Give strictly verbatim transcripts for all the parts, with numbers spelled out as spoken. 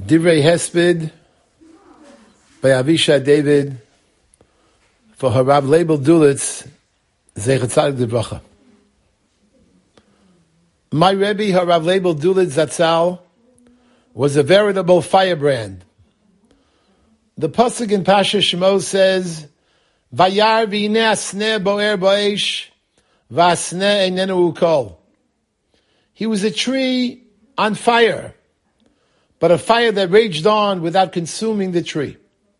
Divrei Hesped by Avishai David for Harav Leibel Dulitz Zeichat Tzadik Livracha. My Rebbe Harav Leibel Dulitz Zatzal was a veritable firebrand. The pasuk in Pasha Shemo says, "Vayar v'ineh asneh boer ba'esh, v'asneh einenu ukol." He was a tree on fire, but a fire that raged on without consuming the tree.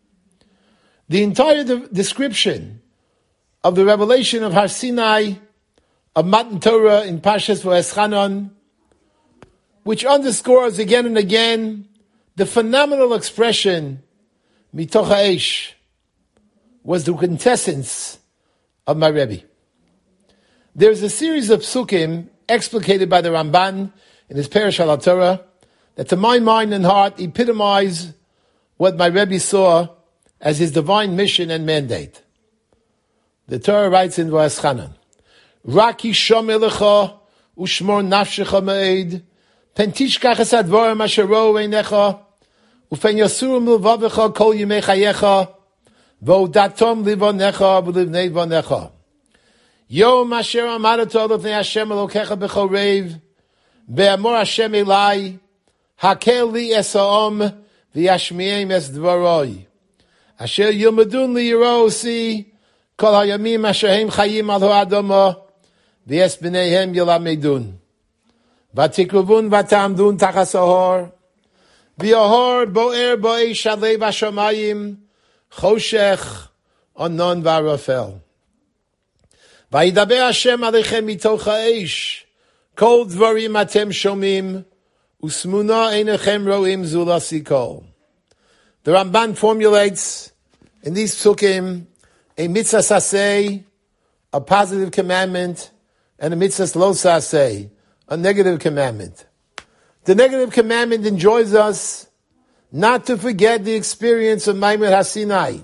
The entire de- description of the revelation of Har Sinai, of Matan Torah in Parshas V'eschanan, which underscores again and again the phenomenal expression Mitoch ha'esh, was the quintessence of my Rebbe. There's a series of psukim explicated by the Ramban in his Perush al Torah that to my mind and heart epitomize what my Rebbe saw as his divine mission and mandate. The Torah writes in V'eschanan, Raki shom elecha ushmor nafshecha me'ed pen tishkach es advarim asher ro'u einecha ufen yasurum levavecha kol yimei chayecha v'odatom livonecha v'livnei vonecha yom asher amadato lefnei Hashem elokecha b'chol reiv be'amor Hashem elai hakel li es ha'om v'yashmi'em es dvaroi asher yilmadun li yiro si kol hayamim asher hem chayim al ha'adama v'es b'neihem yilamedun v'tikruvun v'tamdun tachas ahor v'ahor bo'er bo'esh alei v'ashamayim choshech anon v'arafel v'yidaber Hashem aleichem mitoch ha'esh kol dvarim atem shomim usmuna einechem ro'im zulasi kol. The Ramban formulates in these psukim a mitzvah saseh, a positive commandment, and a mitzvah lo saseh, a negative commandment. The negative commandment enjoins us not to forget the experience of Maimon HaSinai.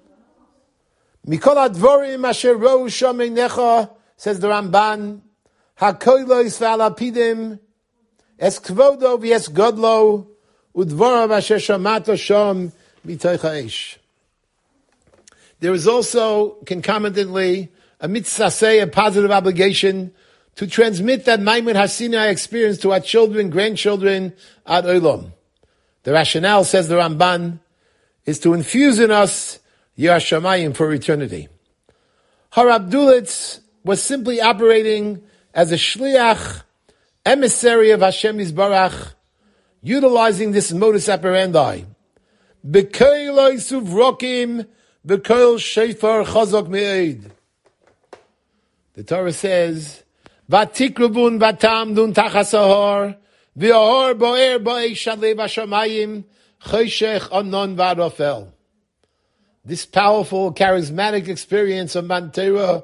Mikol advorim asher ro'u sham einecha, says the Ramban, hakoylos v'alapidim, es kvodo v'es godlo, udvorav asher shamato sham mitoch ha'esh. There is also, concomitantly, a mitzvah say, a positive obligation to transmit that Maimon HaSinai experience to our children, grandchildren, ad olam. The rationale, says the Ramban, is to infuse in us Yiras Shamayim for eternity. Harav Dulitz was simply operating as a shliach, emissary of Hashem Yisbarach, utilizing this modus operandi. B'koiloi suvrokim, b'koil shofar chazak me'ed. The Torah says, Vatikrubun vatamdun tachas ahor, v'ahor bo'er bo'esh alei v'ashamayim, choshech anon v'arafel. This powerful, charismatic experience of Matan Torah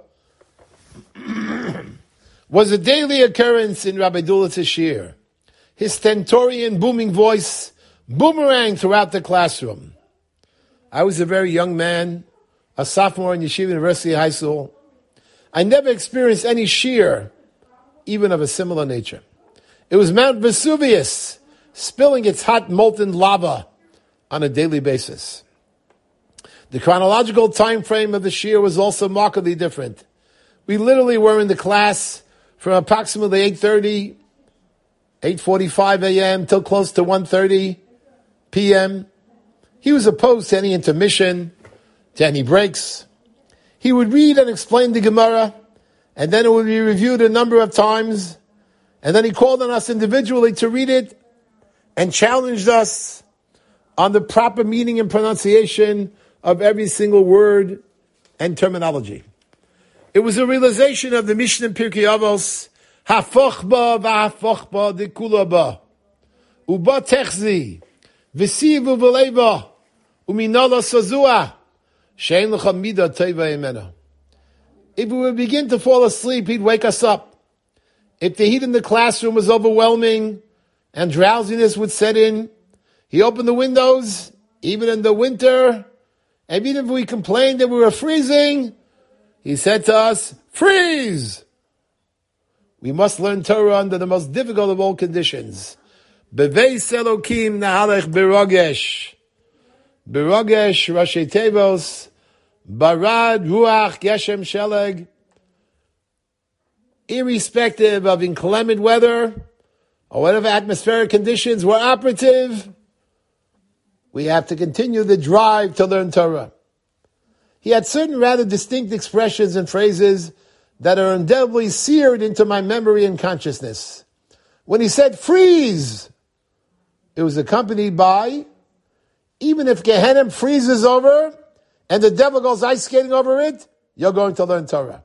was a daily occurrence in Rabbi Dulitz's shir. His stentorian, booming voice boomerang throughout the classroom. I was a very young man, a sophomore in Yeshiva University High School. I never experienced any shir, even of a similar nature. It was Mount Vesuvius spilling its hot molten lava on a daily basis. The chronological time frame of the shir was also markedly different. We literally were in the class from approximately eight thirty, eight forty-five a.m. till close to one thirty p.m. He was opposed to any intermission, to any breaks. He would read and explain the Gemara, and then it would be reviewed a number of times, and then he called on us individually to read it and challenged us on the proper meaning and pronunciation of every single word and terminology. It was a realization of the Mishnah in Pirkei Avos, Hafoch ba v'hafoch ba dekula ba, uba techzi, v'sivu v'leiva, uminala sazua, she'en lecha mida teva imena. If we would begin to fall asleep, he'd wake us up. If the heat in the classroom was overwhelming and drowsiness would set in, he opened the windows, even in the winter, and even if we complained that we were freezing, he said to us, freeze! We must learn Torah under the most difficult of all conditions. Beveis Elokim nahalech berogesh. Berogesh Rashi Tevos. Barad Ruach Geshem Sheleg. Irrespective of inclement weather or whatever atmospheric conditions were operative, we have to continue the drive to learn Torah. He had certain rather distinct expressions and phrases that are indelibly seared into my memory and consciousness. When he said freeze, it was accompanied by, even if Gehenna freezes over and the devil goes ice skating over it, you're going to learn Torah.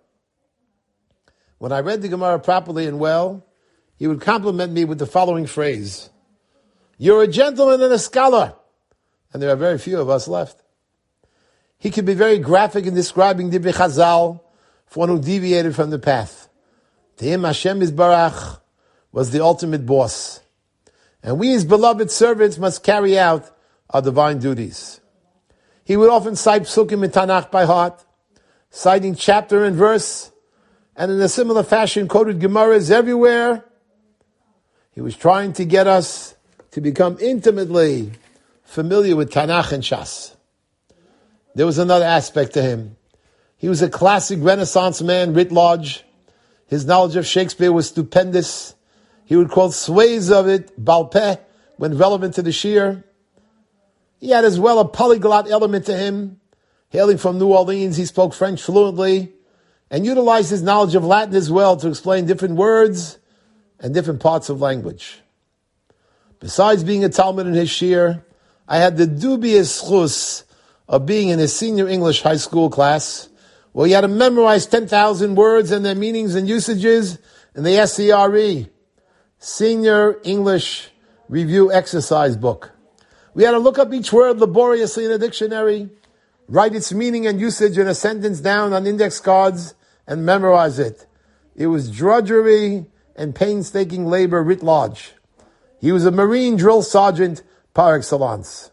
When I read the Gemara properly and well, he would compliment me with the following phrase: you're a gentleman and a scholar. And there are very few of us left. He could be very graphic in describing Divrei Chazal for one who deviated from the path. To him, Hashem Yisbarach was the ultimate boss. And we, his beloved servants, must carry out our divine duties. He would often cite Psukim in Tanakh by heart, citing chapter and verse, and in a similar fashion quoted Gemaras everywhere. He was trying to get us to become intimately familiar with Tanakh and Shas. There was another aspect to him. He was a classic Renaissance man writ large. His knowledge of Shakespeare was stupendous. He would quote sways of it, Baal Peh, when relevant to the Shir. He had as well a polyglot element to him. Hailing from New Orleans, he spoke French fluently and utilized his knowledge of Latin as well to explain different words and different parts of language. Besides being a Talmud in his Shir, I had the dubious chus of being in his senior English high school class, where he had to memorize ten thousand words and their meanings and usages in the S E R E, Senior English Review Exercise Book. We had to look up each word laboriously in a dictionary, write its meaning and usage in a sentence down on index cards, and memorize it. It was drudgery and painstaking labor writ large. He was a Marine drill sergeant par excellence.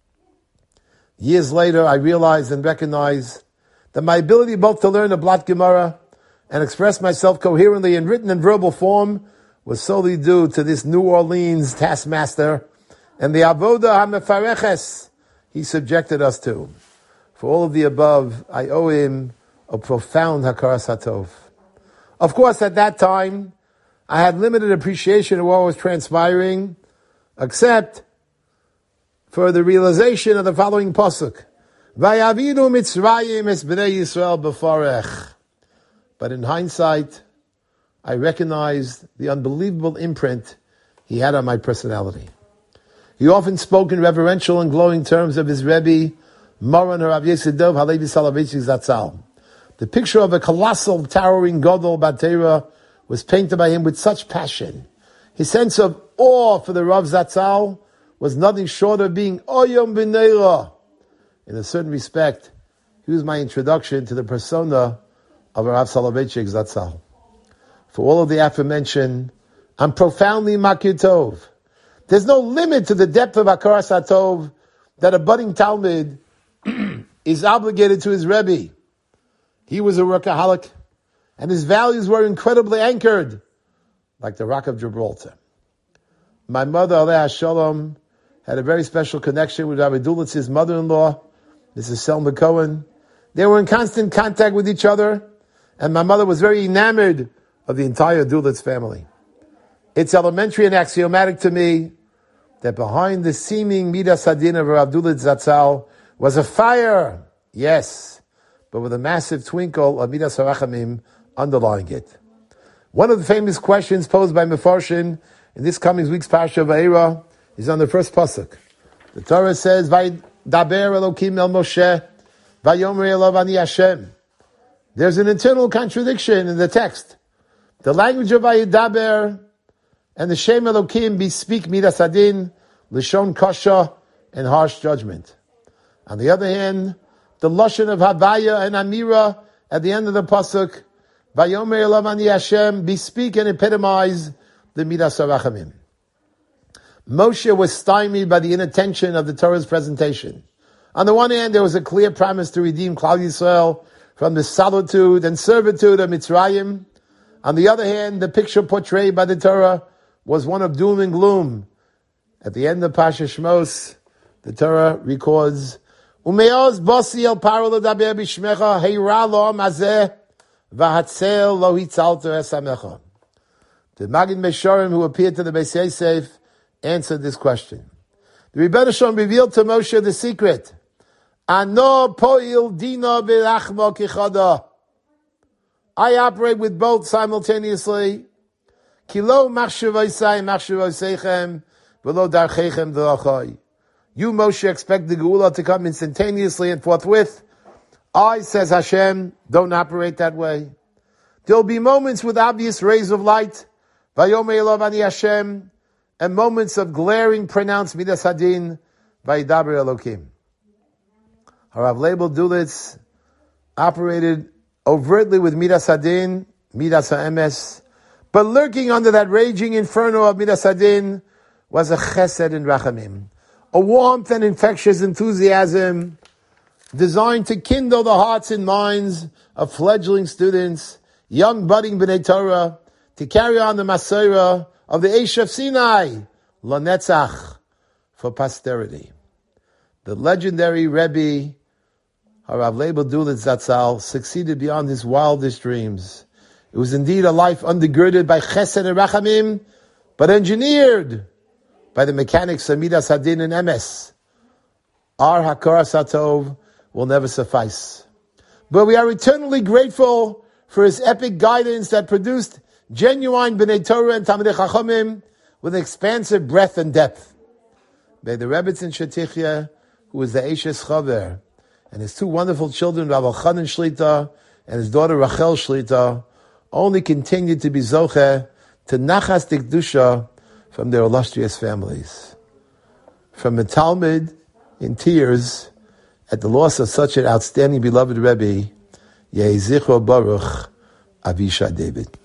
Years later, I realized and recognized that my ability both to learn a Blat Gemara and express myself coherently in written and verbal form was solely due to this New Orleans taskmaster and the Avoda HaMefareches he subjected us to. For all of the above, I owe him a profound Hakaras HaTov. Of course, at that time, I had limited appreciation of what was transpiring, except for the realization of the following pasuk: Vayavidu Mitzrayim es bnei Yisrael b'farech. But in hindsight, I recognized the unbelievable imprint he had on my personality. He often spoke in reverential and glowing terms of his Rebbe, Moran Harav Yosef Dov Halevi Soloveitchik Zatzal. The picture of a colossal, towering Gadol Batera was painted by him with such passion. His sense of awe for the Rav Zatzal was nothing short of being Oyom B'neira. In a certain respect, he was my introduction to the persona of Rav Soloveitchik Zatzal. For all of the aforementioned, I'm profoundly Makir Tov. There's no limit to the depth of Hakaras HaTov that a budding Talmud is obligated to his Rebbe. He was a workaholic, and his values were incredibly anchored, like the Rock of Gibraltar. My mother, Aleh Shalom, had a very special connection with Rabbi Dulitz's mother-in-law, Missus Selma Cohen. They were in constant contact with each other, and my mother was very enamored of the entire Dulitz family. It's elementary and axiomatic to me that behind the seeming Midas Hadin of Rav Dulitz Zatzal was a fire, yes, but with a massive twinkle of Midas HaRachamim underlying it. One of the famous questions posed by Mefarshin in this coming week's Parsha Vayera is on the first pasuk. The Torah says, "Vaydaber Elokim el Moshe, Vayomer Elav ani Hashem." There's an internal contradiction in the text. The language of Vaydaber and the Shem Elokim bespeak Midas Hadin, Lishon Kasha, and harsh judgment. On the other hand, the Lashon of Havaya and Amira at the end of the pasuk, Vayomer Elav ani Hashem, bespeak and epitomize the Midas HaRachamim. Moshe was stymied by the inattention of the Torah's presentation. On the one hand, there was a clear promise to redeem Klal Yisrael from the solitude and servitude of Mitzrayim. On the other hand, the picture portrayed by the Torah was one of doom and gloom At the end of Pasha Shmos, the Torah records, Umeoz bosi el paro l'daber b'shmecha heira lo mazeh v'hatzel lo hitzalto esamecha. The Magid Meshorim, who appeared to the Beis Yosef, answered this question. The Rebbeinu Shalom revealed to Moshe the secret. Ano poil dina v'rachma kichada. I operate with both simultaneously. Kilo machshavosai machshavosechem v'lo darchechem d'rachai. You, Moshe, expect the Geula to come instantaneously and forthwith. I, says Hashem, don't operate that way. There will be moments with obvious rays of light, Vayomei Elav Ani Hashem, and moments of glaring pronounced Midas Hadin, Vayidaber Elokim. Harav Leibel Dulitz operated overtly with Midas Hadin, Midas HaEmes, but lurking under that raging inferno of Midas Hadin was a chesed and rachamim, a warmth and infectious enthusiasm designed to kindle the hearts and minds of fledgling students, young budding B'nai Torah, to carry on the Masorah of the Eish of Sinai, Lanetzach, for posterity. The legendary Rebbe, Harav Leibel Dulitz Zatzal, succeeded beyond his wildest dreams. It was indeed a life undergirded by Chesed and Rachamim, but engineered by the mechanics of Midas Hadin and Emes. Our Hakaras HaTov will never suffice. But we are eternally grateful for his epic guidance that produced genuine B'nai Torah and Talmidei Chachamim with expansive breadth and depth. May the Rebbetzin Shetichya, who was the Eishes Chaver, and his two wonderful children, Rav Elchanan Shlita and his daughter Rachel Shlita, only continue to be Zocheh to Nachas Tikdusha from their illustrious families. From the Talmud, in tears, at the loss of such an outstanding beloved Rebbe, Yehi Zichro Baruch, Avisha David.